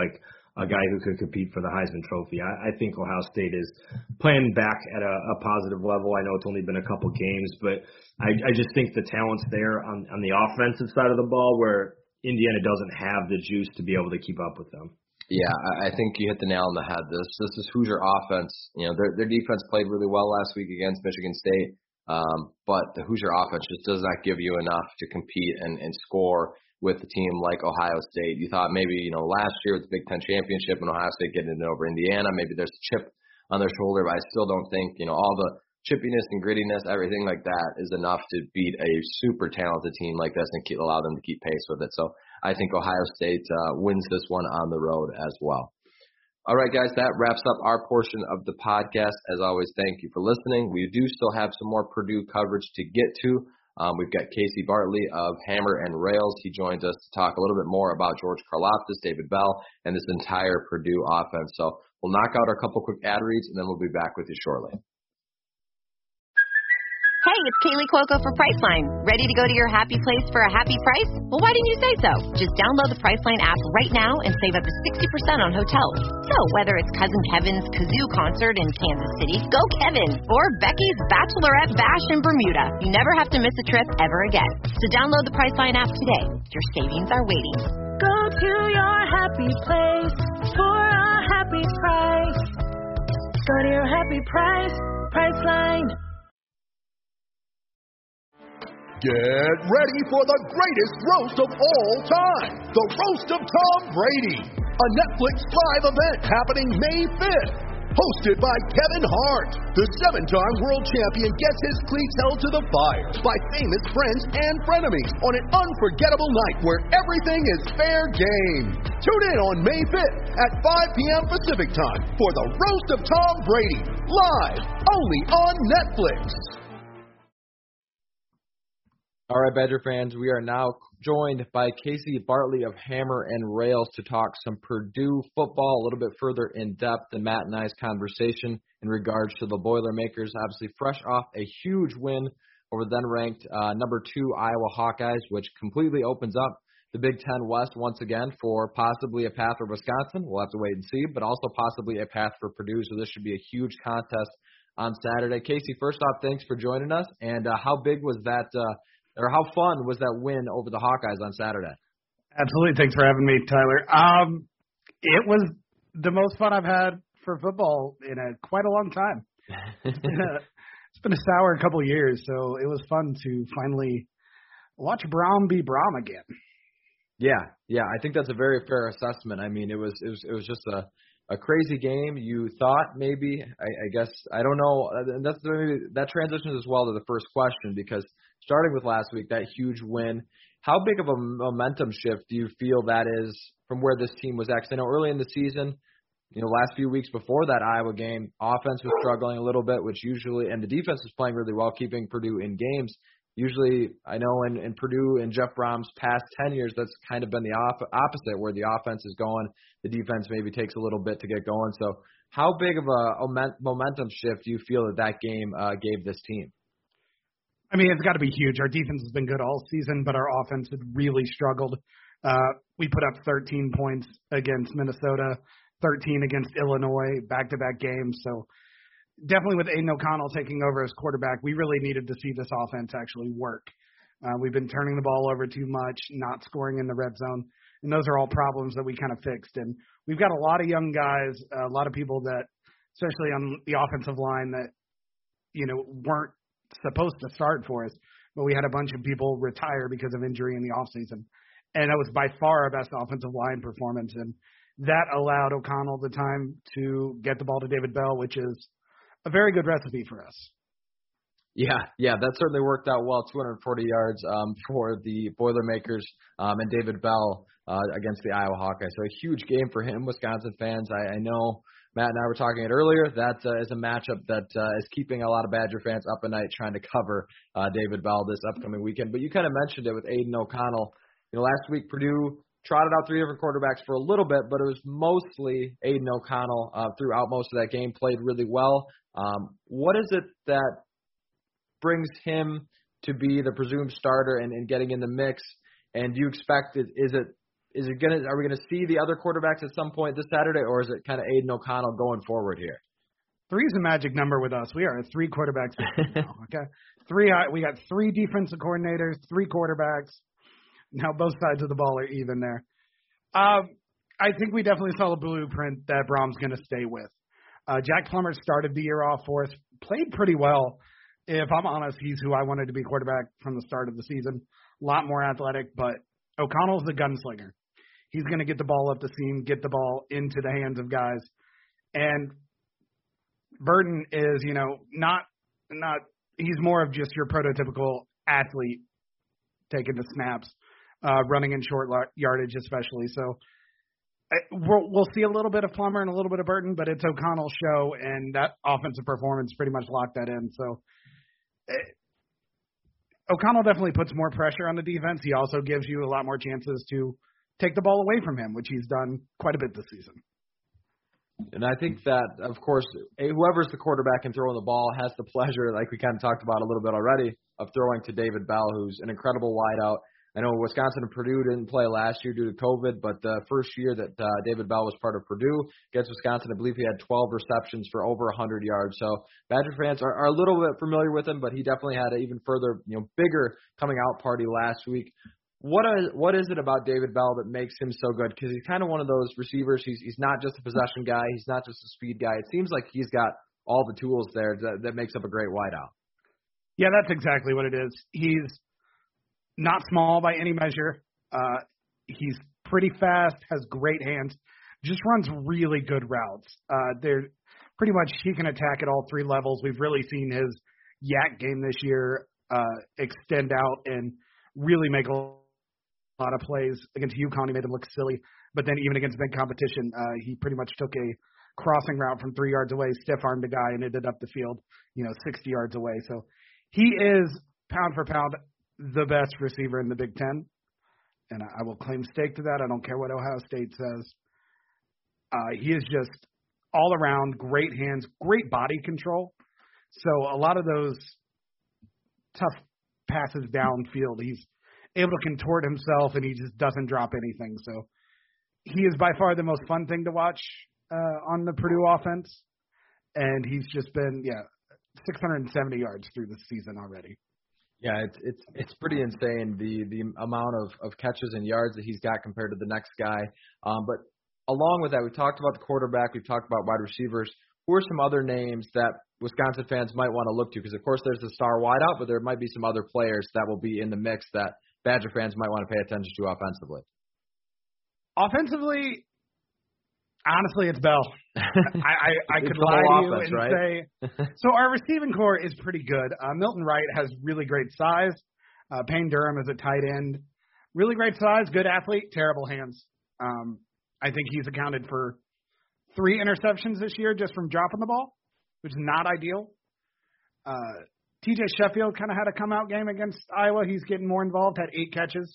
a guy who could compete for the Heisman Trophy. I think Ohio State is playing back at a positive level. I know it's only been a couple games, but I just think the talent's there on the offensive side of the ball where Indiana doesn't have the juice to be able to keep up with them. Yeah, I think you hit the nail on the head. This is Hoosier offense. You know, their defense played really well last week against Michigan State, but the Hoosier offense just does not give you enough to compete and score with a team like Ohio State. You thought maybe, last year with the Big Ten Championship and Ohio State getting it over Indiana, maybe there's a chip on their shoulder, but I still don't think, all the chippiness and grittiness, everything like that is enough to beat a super talented team like this and allow them to keep pace with it. So I think Ohio State wins this one on the road as well. All right, guys, that wraps up our portion of the podcast. As always, thank you for listening. We do still have some more Purdue coverage to get to. We've got Casey Bartley of Hammer and Rails. He joins us to talk a little bit more about George Karlaftis, David Bell, and this entire Purdue offense. So we'll knock out our couple quick ad reads, and then we'll be back with you shortly. Hey, it's Kaylee Cuoco for Priceline. Ready to go to your happy place for a happy price? Well, why didn't you say so? Just download the Priceline app right now and save up to 60% on hotels. So whether it's Cousin Kevin's Kazoo concert in Kansas City, go Kevin, or Becky's Bachelorette Bash in Bermuda, you never have to miss a trip ever again. So download the Priceline app today. Your savings are waiting. Go to your happy place for a happy price. Go to your happy price, Priceline. Get ready for the greatest roast of all time, the Roast of Tom Brady, a Netflix live event happening May 5th. Hosted by Kevin Hart, the 7-time world champion gets his cleats held to the fire by famous friends and frenemies on an unforgettable night where everything is fair game. Tune in on May 5th at 5 p.m. Pacific time for the Roast of Tom Brady, live only on Netflix. All right, Badger fans, we are now joined by Casey Bartley of Hammer and Rails to talk some Purdue football a little bit further in depth than Matt and I's conversation in regards to the Boilermakers. Obviously, fresh off a huge win over then-ranked number 2 Iowa Hawkeyes, which completely opens up the Big Ten West once again for possibly a path for Wisconsin. We'll have to wait and see, but also possibly a path for Purdue. So this should be a huge contest on Saturday. Casey, first off, thanks for joining us. And how big was that? Or how fun was that win over the Hawkeyes on Saturday? Absolutely. Thanks for having me, Tyler. It was the most fun I've had for football in quite a long time. It's been a sour couple of years, so it was fun to finally watch Braum be Braum again. Yeah. I think that's a very fair assessment. I mean, it was just a crazy game. You thought maybe, I guess, I don't know. And that transitions as well to the first question, because starting with last week, that huge win, how big of a momentum shift do you feel that is from where this team was at? 'Cause I know early in the season, last few weeks before that Iowa game, offense was struggling a little bit, which usually, and the defense was playing really well, keeping Purdue in games. Usually, I know in Purdue and Jeff Brom's past 10 years, that's kind of been the opposite, where the offense is going, the defense maybe takes a little bit to get going. So how big of a momentum shift do you feel that game gave this team? I mean, it's got to be huge. Our defense has been good all season, but our offense had really struggled. We put up 13 points against Minnesota, 13 against Illinois, back-to-back games. So definitely with Aiden O'Connell taking over as quarterback, we really needed to see this offense actually work. We've been turning the ball over too much, not scoring in the red zone, and those are all problems that we kind of fixed. And we've got a lot of young guys, a lot of people that, especially on the offensive line, that weren't supposed to start for us, but we had a bunch of people retire because of injury in the offseason. And that was by far our best offensive line performance, and that allowed O'Connell the time to get the ball to David Bell, which is a very good recipe for us. Yeah, that certainly worked out well. 240 yards for the Boilermakers and David Bell against the Iowa Hawkeyes. So a huge game for him, Wisconsin fans. I know Matt and I were talking it earlier. That is a matchup that is keeping a lot of Badger fans up at night trying to cover David Bell this upcoming weekend. But you kind of mentioned it with Aiden O'Connell. Last week Purdue trotted out 3 different quarterbacks for a little bit, but it was mostly Aiden O'Connell throughout most of that game, played really well. What is it that brings him to be the presumed starter and getting in the mix? And do you expect is it Are we gonna see the other quarterbacks at some point this Saturday, or is it kind of Aiden O'Connell going forward here? 3 is a magic number with us. We are a 3 quarterbacks now, okay? We got 3 defensive coordinators, 3 quarterbacks. Now both sides of the ball are even there. I think we definitely saw the blueprint that Brom's going to stay with. Jack Plummer started the year off for us, played pretty well. If I'm honest, he's who I wanted to be quarterback from the start of the season. A lot more athletic, but O'Connell's the gunslinger. He's going to get the ball up the seam, get the ball into the hands of guys. And Burton is, not he's more of just your prototypical athlete taking the snaps, running in short yardage especially. So we'll see a little bit of Plummer and a little bit of Burton, but it's O'Connell's show, and that offensive performance pretty much locked that in. So O'Connell definitely puts more pressure on the defense. He also gives you a lot more chances to take the ball away from him, which he's done quite a bit this season. And I think that, of course, whoever's the quarterback and throwing the ball has the pleasure, like we kind of talked about a little bit already, of throwing to David Bell, who's an incredible wideout. I know Wisconsin and Purdue didn't play last year due to COVID, but the first year that David Bell was part of Purdue against Wisconsin, I believe he had 12 receptions for over 100 yards. So Badger fans are a little bit familiar with him, but he definitely had an even further, bigger coming out party last week. What is it about David Bell that makes him so good? Because he's kind of one of those receivers. He's not just a possession guy. He's not just a speed guy. It seems like he's got all the tools there that makes up a great wideout. Yeah, that's exactly what it is. He's not small by any measure. He's pretty fast, has great hands, just runs really good routes. They're pretty much he can attack at all 3 levels. We've really seen his yak game this year extend out and really make a lot of plays. Against UConn, he made them look silly, but then even against big competition, he pretty much took a crossing route from 3 yards away, stiff-armed a guy, and ended up the field, 60 yards away. So he is, pound for pound, the best receiver in the Big Ten, and I will claim stake to that. I don't care what Ohio State says. He is just all around great hands, great body control. So a lot of those tough passes downfield, he's able to contort himself, and he just doesn't drop anything. So he is by far the most fun thing to watch on the Purdue offense, and he's just been 670 yards through the season already. Yeah, it's pretty insane the amount of catches and yards that he's got compared to the next guy. But along with that, we talked about the quarterback, we've talked about wide receivers. Who are some other names that Wisconsin fans might want to look to? Because, of course, there's the star wideout, but there might be some other players that will be in the mix that Badger fans might want to pay attention to offensively. Offensively, honestly, it's Bell. I could lie to you and say – so our receiving core is pretty good. Milton Wright has really great size. Payne Durham is a tight end. Really great size, good athlete, terrible hands. I think he's accounted for 3 interceptions this year just from dropping the ball, which is not ideal. TJ Sheffield kind of had a come-out game against Iowa. He's getting more involved, had 8 catches.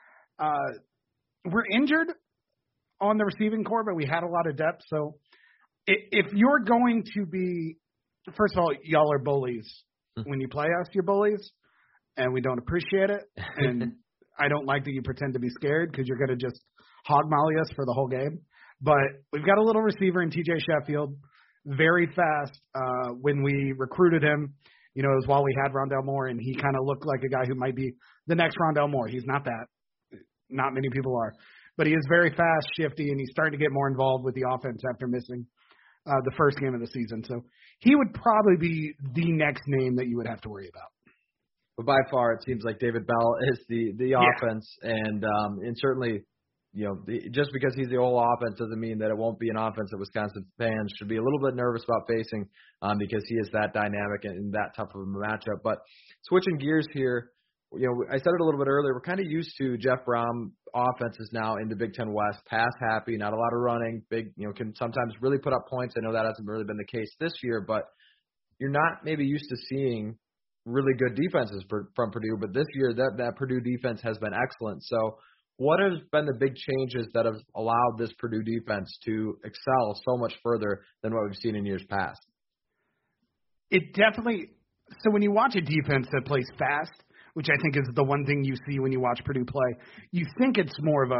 We're injured on the receiving core, but we had a lot of depth. So if you're going to be – first of all, y'all are bullies. When you play us, you're bullies, and we don't appreciate it. And I don't like that you pretend to be scared because you're going to just hog molly us for the whole game. But we've got a little receiver in TJ Sheffield, very fast. When we recruited him, it was while we had Rondale Moore, and he kind of looked like a guy who might be the next Rondale Moore. He's not that. Not many people are. But he is very fast, shifty, and he's starting to get more involved with the offense after missing the first game of the season. So he would probably be the next name that you would have to worry about. But by far, it seems like David Bell is the offense, and certainly, just because he's the whole offense doesn't mean that it won't be an offense that Wisconsin fans should be a little bit nervous about facing, because he is that dynamic and that tough of a matchup. But switching gears here, I said it a little bit earlier. We're kind of used to Jeff Brom offenses now in the Big Ten West, pass happy, not a lot of running, big, can sometimes really put up points. I know that hasn't really been the case this year, but you're not maybe used to seeing really good defenses from Purdue. But this year, that Purdue defense has been excellent. So what has been the big changes that have allowed this Purdue defense to excel so much further than what we've seen in years past? It definitely – so when you watch a defense that plays fast, which I think is the one thing you see when you watch Purdue play, you think it's more of a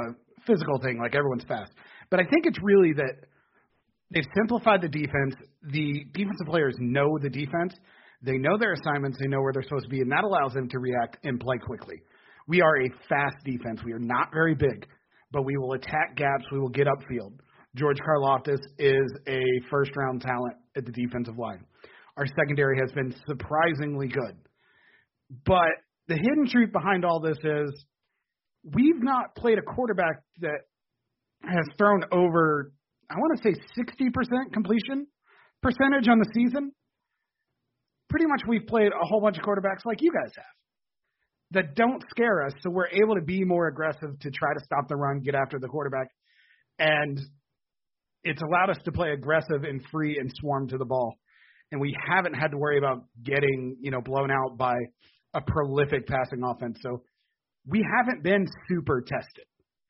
physical thing, like everyone's fast. But I think it's really that they've simplified the defense. The defensive players know the defense. They know their assignments. They know where they're supposed to be, and that allows them to react and play quickly. We are a fast defense. We are not very big, but we will attack gaps. We will get upfield. George Karlaftis is a first-round talent at the defensive line. Our secondary has been surprisingly good. But the hidden truth behind all this is we've not played a quarterback that has thrown over, I want to say 60% completion percentage on the season. Pretty much we've played a whole bunch of quarterbacks like you guys have that don't scare us, so we're able to be more aggressive to try to stop the run, get after the quarterback, and it's allowed us to play aggressive and free and swarm to the ball. And we haven't had to worry about getting, blown out by a prolific passing offense. So we haven't been super tested.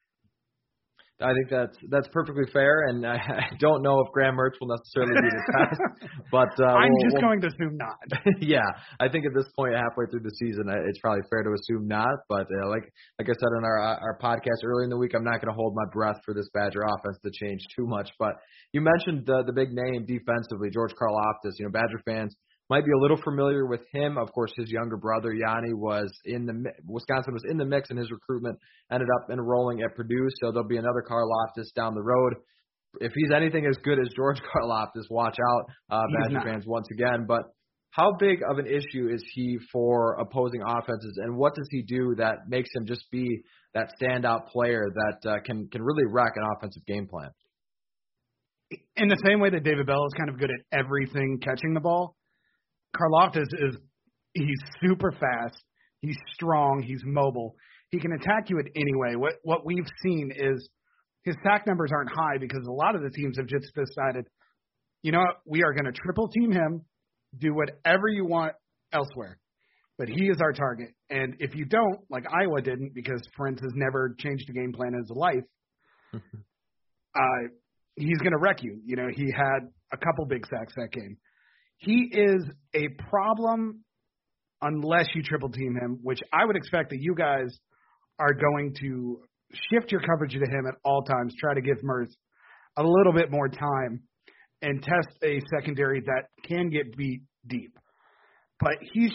I think that's perfectly fair, and I don't know if Graham Mertz will necessarily be the test, but I'm just going to assume not. Yeah, I think at this point, halfway through the season, it's probably fair to assume not. But like I said in our podcast earlier in the week, I'm not going to hold my breath for this Badger offense to change too much. But you mentioned the big name defensively, George Karlaftis. Badger fans might be a little familiar with him. Of course, his younger brother, Yanni, Wisconsin was in the mix in his recruitment, ended up enrolling at Purdue, so there'll be another Karlaftis down the road. If he's anything as good as George Karlaftis, watch out, Badger fans, once again. But how big of an issue is he for opposing offenses, and what does he do that makes him just be that standout player that can really wreck an offensive game plan? In the same way that David Bell is kind of good at everything catching the ball, Karlaftis he's super fast, he's strong, he's mobile. He can attack you at any way. What we've seen is his sack numbers aren't high because a lot of the teams have just decided, you know what, we are going to triple team him, do whatever you want elsewhere. But he is our target. And if you don't, like Iowa didn't, because Prince has never changed the game plan in his life, he's going to wreck you. He had a couple big sacks that game. He is a problem unless you triple team him, which I would expect that you guys are going to shift your coverage to him at all times, try to give Mertz a little bit more time and test a secondary that can get beat deep. But he's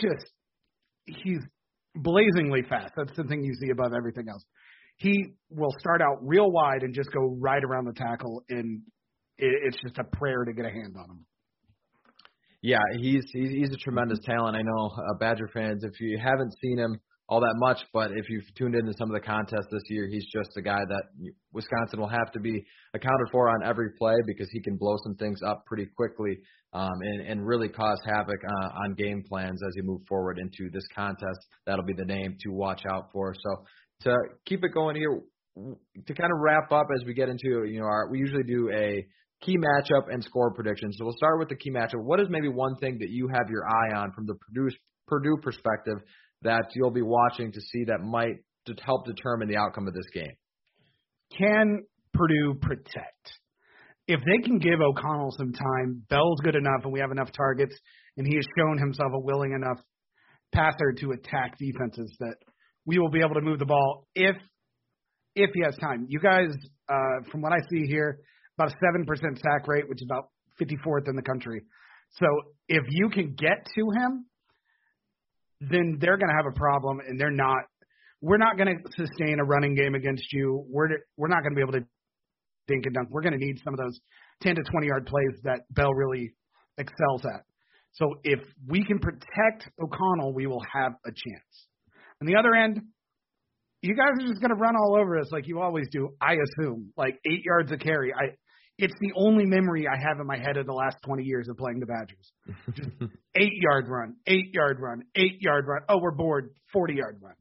blazingly fast. That's the thing you see above everything else. He will start out real wide and just go right around the tackle, and it's just a prayer to get a hand on him. Yeah, he's a tremendous talent. I know Badger fans, if you haven't seen him all that much, but if you've tuned into some of the contests this year, he's just a guy that Wisconsin will have to be accounted for on every play because he can blow some things up pretty quickly and really cause havoc on game plans as you move forward into this contest. That'll be the name to watch out for. So to keep it going here, to kind of wrap up as we get into, we usually do a key matchup and score predictions. So we'll start with the key matchup. What is maybe one thing that you have your eye on from the Purdue perspective that you'll be watching to see that might help determine the outcome of this game? Can Purdue protect? If they can give O'Connell some time, Bell's good enough and we have enough targets, and he has shown himself a willing enough passer to attack defenses that we will be able to move the ball if he has time. You guys, from what I see here, about a 7% sack rate, which is about 54th in the country. So if you can get to him, then they're going to have a problem, and we're not going to sustain a running game against you. We're not going to be able to dink and dunk. We're going to need some of those 10 to 20-yard plays that Bell really excels at. So if we can protect O'Connell, we will have a chance. On the other end, you guys are just going to run all over us like you always do, I assume, like 8 yards a carry. It's the only memory I have in my head of the last 20 years of playing the Badgers. Just 8-yard run, 8-yard run, 8-yard run. Oh, we're bored, 40-yard run.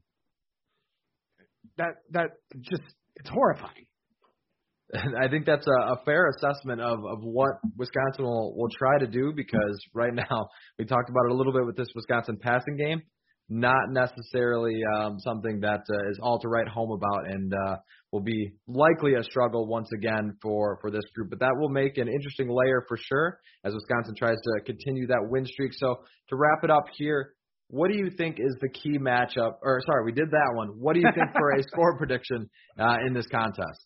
It's horrifying. I think that's a fair assessment of what Wisconsin will try to do, because right now we talked about it a little bit with this Wisconsin passing game. Not necessarily something that is all to write home about, and will be likely a struggle once again for this group. But that will make an interesting layer for sure as Wisconsin tries to continue that win streak. So to wrap it up here, what do you think is the key matchup? Or sorry, we did that one. What do you think for a score prediction in this contest?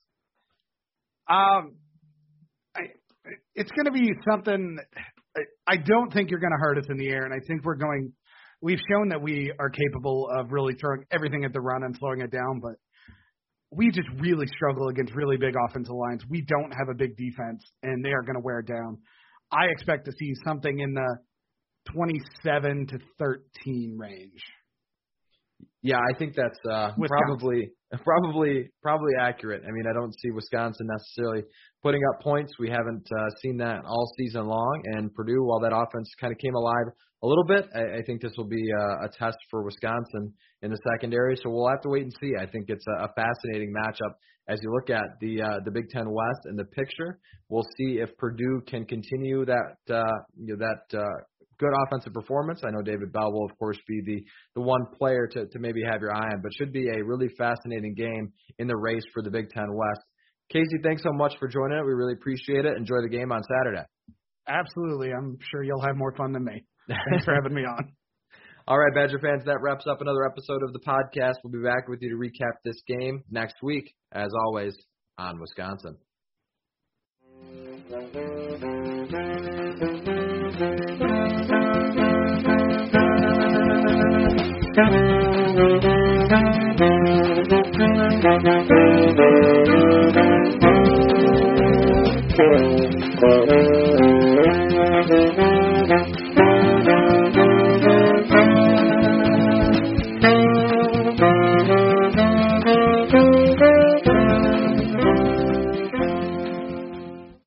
It's going to be something. I don't think you're going to hurt us in the air, and I think we've shown that we are capable of really throwing everything at the run and slowing it down, but we just really struggle against really big offensive lines. We don't have a big defense, and they are going to wear it down. I expect to see something in the 27 to 13 range. Yeah, I think that's probably accurate. I mean, I don't see Wisconsin necessarily putting up points. We haven't seen that all season long. And Purdue, while that offense kind of came alive a little bit, I think this will be a test for Wisconsin in the secondary. So we'll have to wait and see. I think it's a fascinating matchup as you look at the Big Ten West and the picture. We'll see if Purdue can continue that good offensive performance. I know David Bell will, of course, be the one player to maybe have your eye on, but should be a really fascinating game in the race for the Big Ten West. Casey, thanks so much for joining us. We really appreciate it. Enjoy the game on Saturday. Absolutely. I'm sure you'll have more fun than me. Thanks for having me on. All right, Badger fans, that wraps up another episode of the podcast. We'll be back with you to recap this game next week, as always, on Wisconsin. Thank you.